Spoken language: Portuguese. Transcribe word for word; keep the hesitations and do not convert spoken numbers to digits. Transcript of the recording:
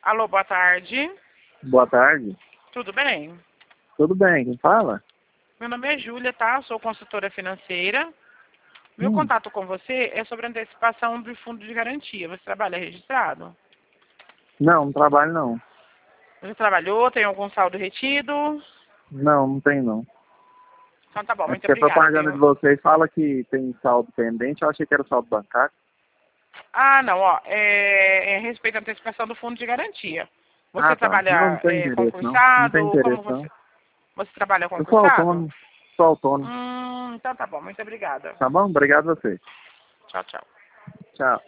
Alô, boa tarde. Boa tarde. Tudo bem? Tudo bem, quem fala? Meu nome é Júlia, tá? Sou consultora financeira. Meu Hum, contato com você é sobre antecipação do fundo de garantia. Você trabalha registrado? não, não trabalho não. Você trabalhou? Tem algum saldo retido? Não, não tem não. Então tá bom, É muito porque a obrigada. propaganda de Tenho... vocês fala que tem saldo pendente, eu achei que era saldo bancário. Ah, não, ó. É, é a respeito da antecipação do fundo de garantia. Você Ah, tá. Não, não trabalha tem é, interesse não. Não tem concursado? Como interesse não. você... Você trabalha Eu sou concursado? autônomo. Sou autônomo. Hum, então tá bom, muito obrigada. Tá bom? Obrigado a você. Tchau, tchau. Tchau.